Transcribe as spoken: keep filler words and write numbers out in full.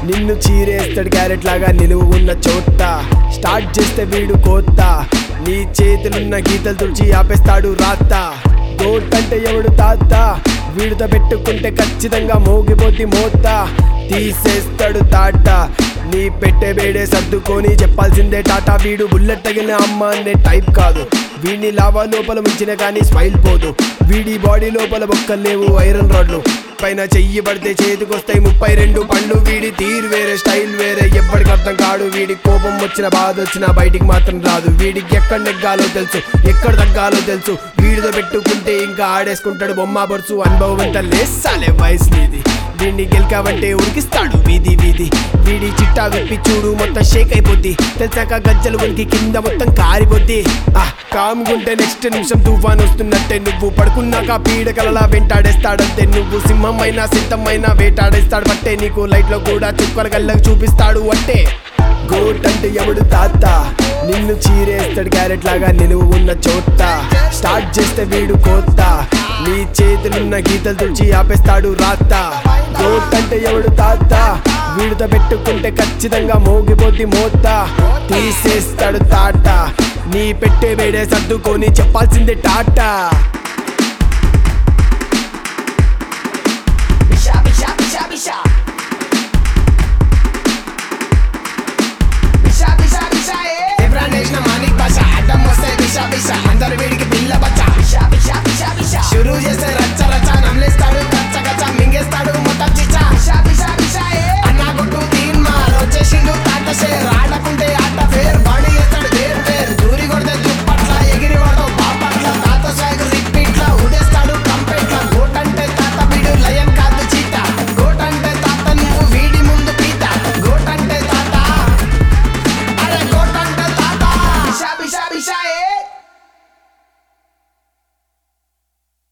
నిన్ను చీరేస్తాడు క్యారెట్ లాగా నిలువు ఉన్న చోట స్టార్ట్ చేస్తే వీడు కోత నీ చేతులున్న గీతలు తుడిచి ఆపేస్తాడు రాత గోట్ అంటే ఎవడు తాత వీడితో పెట్టుకుంటే ఖచ్చితంగా మోగిపోద్ది మోత తీసేస్తాడు తాట నీ పెట్టే వేడే సర్దుకొని చెప్పాల్సిందే టాటా వీడు బుల్లెట్ తగిలిన అమ్మ అనే టైప్ కాదు వీడిని లావా లోపల ముంచిన కానీ స్మైల్ పోదు వీడి బాడీ లోపల బొక్కలు లేవు ఐరన్ రాడ్లు పైన చెయ్యి పడితే చేతికొస్తాయి ముప్పై రెండు పండ్లు వీడి తీరు వేరే స్టైల్ వేరే ఎప్పటికి అర్థం కాడు వీడి కోపం వచ్చిన బాధ వచ్చినా బయటికి మాత్రం రాదు వీడికి ఎక్కడ నెగ్గాలో తెలుసు ఎక్కడ తగ్గాలో తెలుసు వీడితో పెట్టుకుంటే ఇంకా ఆడేసుకుంటాడు బొమ్మ బొరుసు అనుభవం అంతా లేసాలే వయసు నీది వీడిని గెలికావంటే ఉరికిస్తాడు వీధి వీధి వీడి చిట్టా విప్పి చూడు మొత్తం షేక్ అయిపోద్ది తెలిసాక గజ్జలు ఉనికి కింద మొత్తం కారిపోద్ది ఆ కాముకుంటే నెక్స్ట్ నిమిషం తుఫాన్ వస్తున్నట్టే నువ్వు పడుకున్నాక పీడకలలా వెంటాడేస్తాడంతే నువ్వు సింహం అయినా సిద్ధమైనా వేటాడేస్తాడు బట్టే నీకు లైట్ లో కూడా చుక్కల గల్లకు చూపిస్తాడు అంటే గోట్ అంటే ఎవడు తాత నిన్ను చీరేస్తాడు క్యారెట్ లాగా నిలువు ఉన్న చోట స్టార్ట్ చేస్తే వీడు కోత నీ చేతులున్న గీతలు తుడిచి ఆపేస్తాడు రాత గోట్ అంటే ఎవడు తాత వీడితో పెట్టుకుంటే ఖచ్చితంగా మోగిపోద్ది మోత తీసేస్తాడు తాట నీ పెట్టే వేడే సర్దుకొని చెప్పాల్సిందే టాటా.